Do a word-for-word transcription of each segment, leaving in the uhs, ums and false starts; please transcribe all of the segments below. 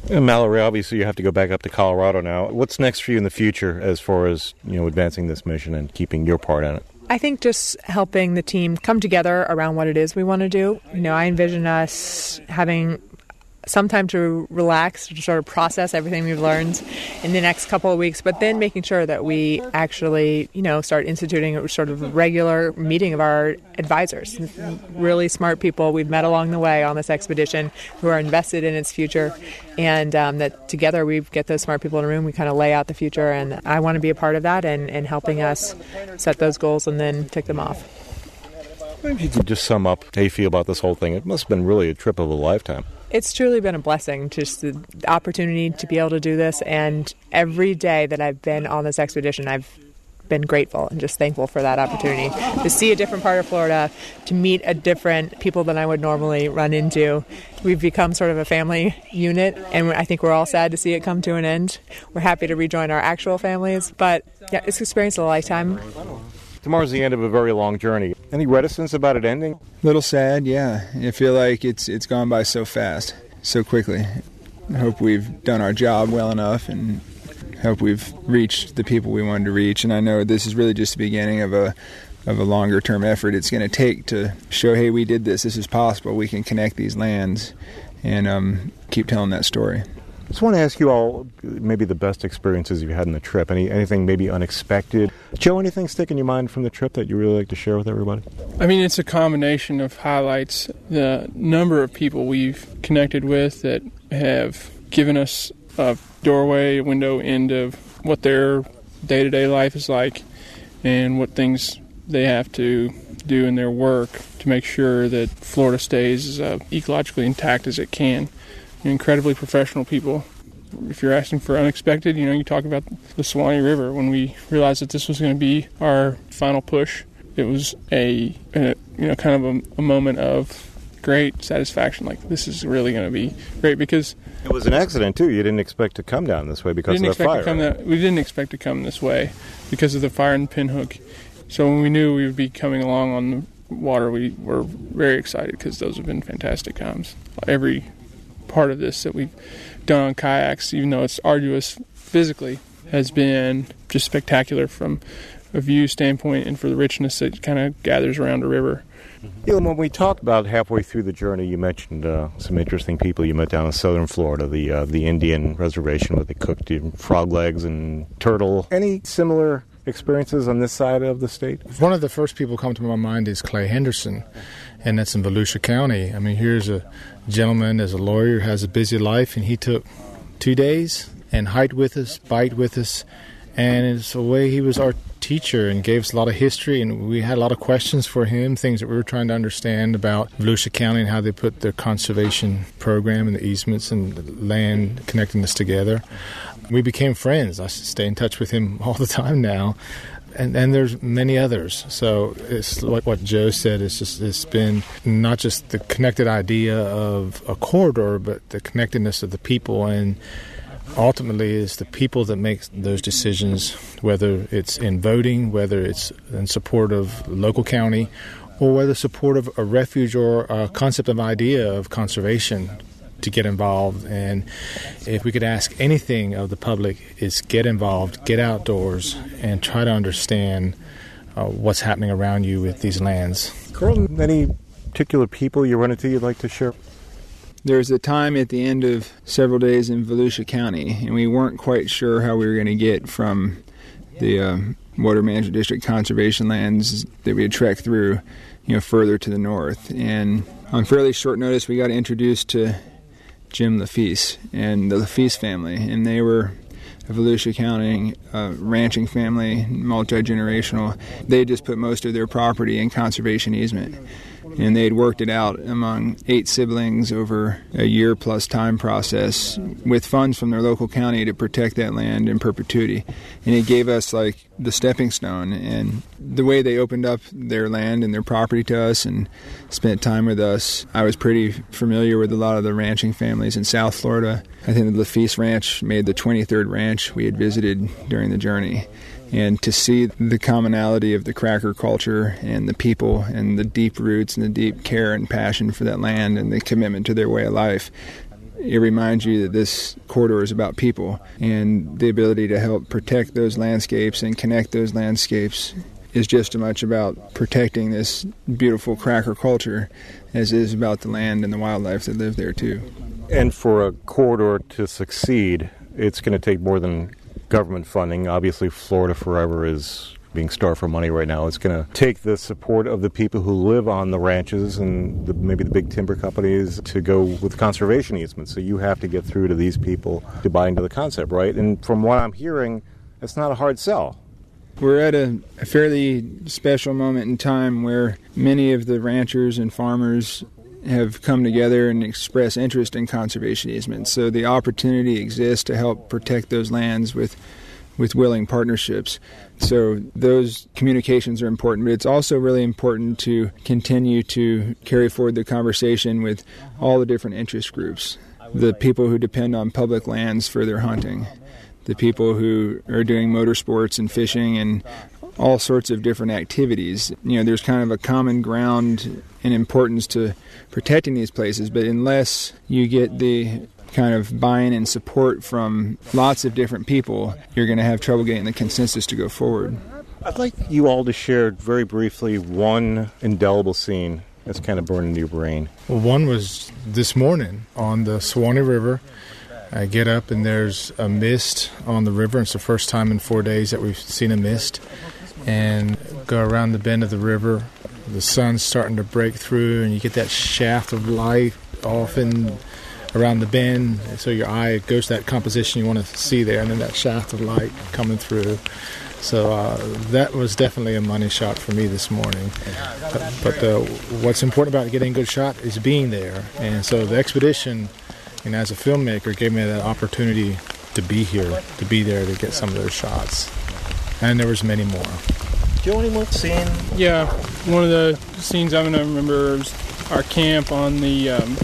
And Mallory, obviously you have to go back up to Colorado now. What's next for you in the future as far as, you know, advancing this mission and keeping your part in it? I think just helping the team come together around what it is we want to do. You know, I envision us having some time to relax, to sort of process everything we've learned in the next couple of weeks, but then making sure that we actually, you know, start instituting a sort of regular meeting of our advisors, really smart people we've met along the way on this expedition who are invested in its future, and um, that together we get those smart people in a room, we kind of lay out the future, and I want to be a part of that and, and helping us set those goals and then tick them off. Maybe you could just sum up how you feel about this whole thing. It must have been really a trip of a lifetime. It's truly been a blessing, just the opportunity to be able to do this. And every day that I've been on this expedition, I've been grateful and just thankful for that opportunity to see a different part of Florida, to meet a different people than I would normally run into. We've become sort of a family unit, and I think we're all sad to see it come to an end. We're happy to rejoin our actual families, but yeah, it's an experience of a lifetime. Tomorrow's the end of a very long journey. Any reticence about it ending? A little sad, yeah. I feel like it's it's gone by so fast, so quickly. I hope we've done our job well enough and hope we've reached the people we wanted to reach. And I know this is really just the beginning of a of a longer term effort it's going to take to show, hey, we did this, this is possible, we can connect these lands and um, keep telling that story. I just want to ask you all maybe the best experiences you've had in the trip. Any anything maybe unexpected? Joe, anything stick in your mind from the trip that you really like to share with everybody? I mean, it's a combination of highlights. The number of people we've connected with that have given us a doorway, a window into what their day-to-day life is like and what things they have to do in their work to make sure that Florida stays as uh, ecologically intact as it can. Incredibly professional people. If you're asking for unexpected, you know, you talk about the Suwannee River. When we realized that this was going to be our final push, it was a, a you know, kind of a, a moment of great satisfaction. Like, this is really going to be great because it was an accident too. You didn't expect to come down this way because of the fire. Right? That, we didn't expect to come this way because of the fire in Pinhook. So when we knew we would be coming along on the water, we were very excited because those have been fantastic times. Every part of this that we've done on kayaks, even though it's arduous physically, has been just spectacular from a view standpoint and for the richness that kind of gathers around a river. Elam, when we talked about halfway through the journey, you mentioned uh, some interesting people you met down in southern Florida, the uh, the Indian reservation where they cooked frog legs and turtle. Any similar experiences on this side of the state? One of the first people come to my mind is Clay Henderson, and that's in Volusia County. I mean, here's a gentleman as a lawyer, has a busy life, and he took two days and hiked with us, biked with us, and it's a way he was our teacher and gave us a lot of history, and we had a lot of questions for him, things that we were trying to understand about Volusia County and how they put their conservation program and the easements and the land connecting us together. We became friends. I stay in touch with him all the time now. And, and there's many others. So it's like what Joe said. It's just it's been not just the connected idea of a corridor, but the connectedness of the people, and ultimately it's the people that make those decisions, whether it's in voting, whether it's in support of local county, or whether support of a refuge or a concept of idea of conservation to get involved. And if we could ask anything of the public, is get involved, get outdoors, and try to understand uh, what's happening around you with these lands. Carl, any particular people you run into you'd like to share? There was a time at the end of several days in Volusia County, and we weren't quite sure how we were going to get from the uh, Water Management District conservation lands that we had trekked through, you know, further to the north. And on fairly short notice, we got introduced to Jim Lafise and the Lafise family, and they were a Volusia County uh, ranching family, multi-generational. They had just put most of their property in conservation easement, and they had worked it out among eight siblings over a year-plus time process with funds from their local county to protect that land in perpetuity. And it gave us, like, the stepping stone. And the way they opened up their land and their property to us and spent time with us, I was pretty familiar with a lot of the ranching families in South Florida. I think the Lafise Ranch made the twenty-third ranch we had visited during the journey. And to see the commonality of the cracker culture and the people and the deep roots and the deep care and passion for that land and the commitment to their way of life, it reminds you that this corridor is about people, and the ability to help protect those landscapes and connect those landscapes is just as much about protecting this beautiful cracker culture as it is about the land and the wildlife that live there too. And for a corridor to succeed, it's going to take more than government funding. Obviously, Florida Forever is being starved for money right now. It's going to take the support of the people who live on the ranches and the, maybe the big timber companies to go with conservation easements. So you have to get through to these people to buy into the concept, right? And from what I'm hearing, it's not a hard sell. We're at a, a fairly special moment in time where many of the ranchers and farmers have come together and express interest in conservation easements. So the opportunity exists to help protect those lands with with willing partnerships. So those communications are important, but it's also really important to continue to carry forward the conversation with all the different interest groups, the people who depend on public lands for their hunting, the people who are doing motorsports and fishing and all sorts of different activities. You know, there's kind of a common ground and importance to protecting these places, but unless you get the kind of buy-in and support from lots of different people, you're going to have trouble getting the consensus to go forward. I'd like you all to share very briefly one indelible scene that's kind of burned into your brain. Well, one was this morning on the Suwannee River. I get up and there's a mist on the river. It's the first time in four days that we've seen a mist. And go around the bend of the river. The sun's starting to break through and you get that shaft of light off in around the bend, so your eye goes to that composition you want to see there, and then that shaft of light coming through. So uh, that was definitely a money shot for me this morning. But, but uh, what's important about getting a good shot is being there. And so the expedition, and as a filmmaker, gave me that opportunity to be here, to be there to get some of those shots. And there was many more. Joe, any more scene? Yeah, one of the scenes I'm going to remember is our camp on the um,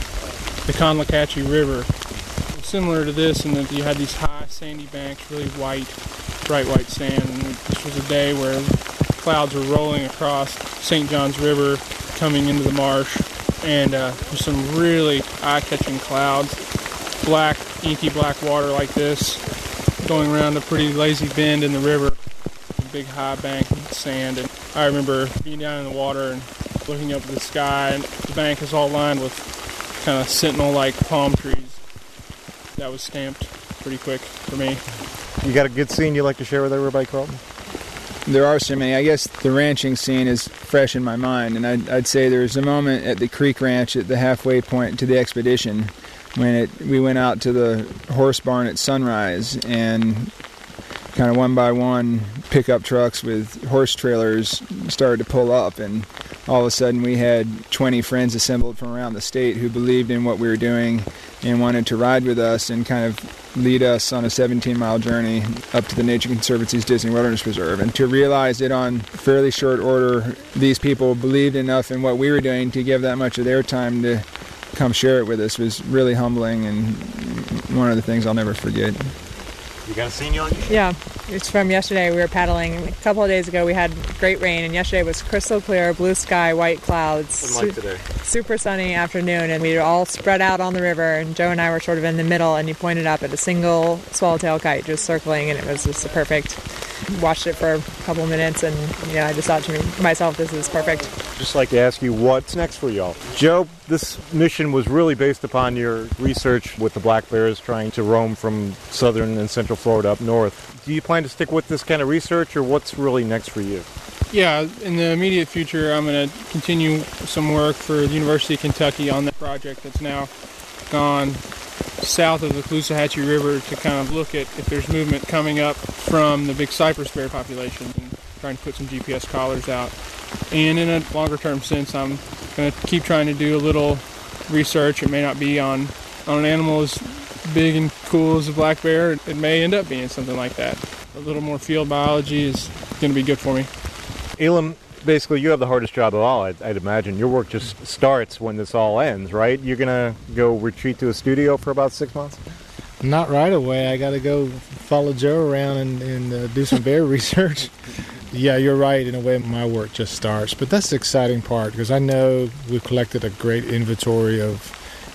the Conlacatchee River. Similar to this in that you had these high sandy banks, really white, bright white sand. And this was a day where clouds were rolling across Saint Johns River coming into the marsh, and uh, there's some really eye-catching clouds, black, inky black water like this, going around a pretty lazy bend in the river, a big high bank of sand. And I remember being down in the water and looking up at the sky, and the bank is all lined with kind of sentinel-like palm trees. That was stamped pretty quick for me. You got a good scene you'd like to share with everybody, Carlton? There are so many. I guess the ranching scene is fresh in my mind, and I'd, I'd say there's a moment at the Creek Ranch at the halfway point to the expedition when it, we went out to the horse barn at sunrise, and kind of one by one pickup trucks with horse trailers started to pull up, and all of a sudden we had twenty friends assembled from around the state who believed in what we were doing and wanted to ride with us and kind of lead us on a seventeen mile journey up to the Nature Conservancy's Disney Wilderness Preserve. And to realize that on fairly short order, these people believed enough in what we were doing to give that much of their time to come share it with us was really humbling, and one of the things I'll never forget. You got a scene you like? Yeah, it's from yesterday. We were paddling. A couple of days ago we had great rain, and yesterday was crystal clear, blue sky, white clouds. Like today. Super sunny afternoon, and we were all spread out on the river, and Joe and I were sort of in the middle, and you pointed up at a single swallowtail kite just circling, and it was just perfect. Watched it for a couple of minutes, and you know, I just thought to myself, this is perfect. Just like to ask you, what's next for y'all? Joe, this mission was really based upon your research with the black bears trying to roam from southern and central Florida up north. Do you plan to stick with this kind of research, or what's really next for you? Yeah, in the immediate future, I'm going to continue some work for the University of Kentucky on that project that's now gone south of the Caloosahatchee River to kind of look at if there's movement coming up from the big cypress bear population and trying to put some G P S collars out. And in a longer term sense, I'm going to keep trying to do a little research. It may not be on, on an animal as big and cool as a black bear. It may end up being something like that. A little more field biology is going to be good for me. Elam, basically you have the hardest job of all, I'd, I'd imagine. Your work just starts when this all ends, right? You're going to go retreat to a studio for about six months? Not right away. I got to go follow Joe around and, and uh, do some bear research. Yeah, you're right. In a way, my work just starts. But that's the exciting part, because I know we've collected a great inventory of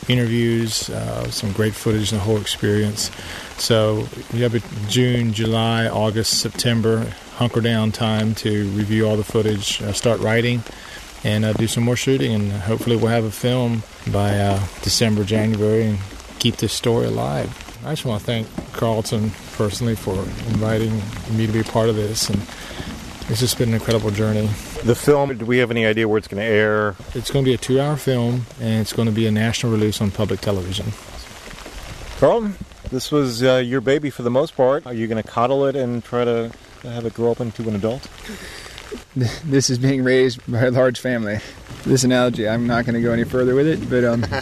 interviews, uh, some great footage, and the whole experience. So you have a June, July, August, September hunker down time to review all the footage, uh, start writing, and uh, do some more shooting, and hopefully we'll have a film by uh, December, January, and keep this story alive. I just want to thank Carlton personally for inviting me to be a part of this, and it's just been an incredible journey. The film, do we have any idea where it's going to air? It's going to be a two-hour film, and it's going to be a national release on public television. Carlton, this was uh, your baby for the most part. Are you going to coddle it and try to have it grow up into an adult? This is being raised by a large family. This analogy, I'm not going to go any further with it, but um,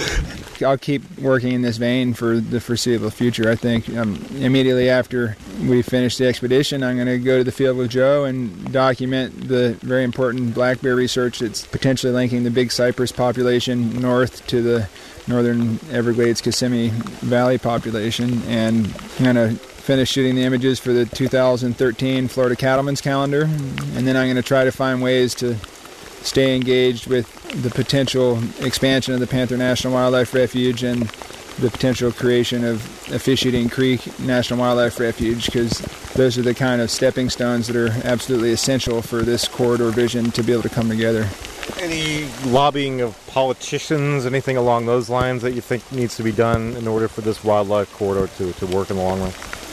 I'll keep working in this vein for the foreseeable future. I think um, immediately after we finish the expedition, I'm going to go to the field with Joe and document the very important black bear research that's potentially linking the big cypress population north to the northern Everglades Kissimmee Valley population, and I'm going to finish shooting the images for the two thousand thirteen Florida Cattlemen's Calendar, and then I'm going to try to find ways to stay engaged with the potential expansion of the Panther National Wildlife Refuge and the potential creation of a Fish-Eating Creek National Wildlife Refuge, because those are the kind of stepping stones that are absolutely essential for this corridor vision to be able to come together. Any lobbying of politicians, anything along those lines that you think needs to be done in order for this wildlife corridor to, to work in the long run?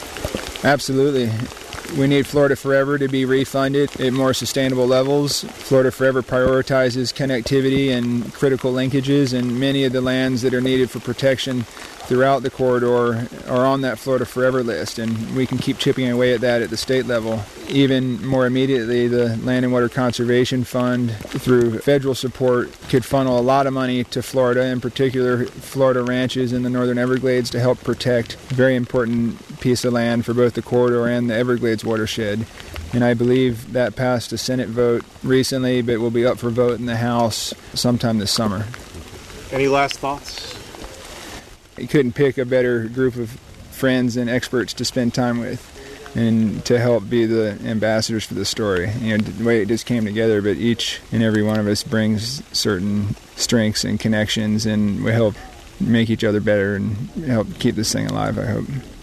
Absolutely. We need Florida Forever to be refunded at more sustainable levels. Florida Forever prioritizes connectivity and critical linkages, and many of the lands that are needed for protection throughout the corridor are on that Florida Forever list, and we can keep chipping away at that at the state level. Even more immediately, the Land and Water Conservation Fund, through federal support, could funnel a lot of money to Florida, in particular Florida ranches in the northern Everglades, to help protect a very important piece of land for both the corridor and the Everglades watershed. And I believe that passed a Senate vote recently, but will be up for vote in the House sometime this summer. Any last thoughts? You couldn't pick a better group of friends and experts to spend time with and to help be the ambassadors for the story. You know, the way it just came together, but each and every one of us brings certain strengths and connections, and we help make each other better and help keep this thing alive, I hope.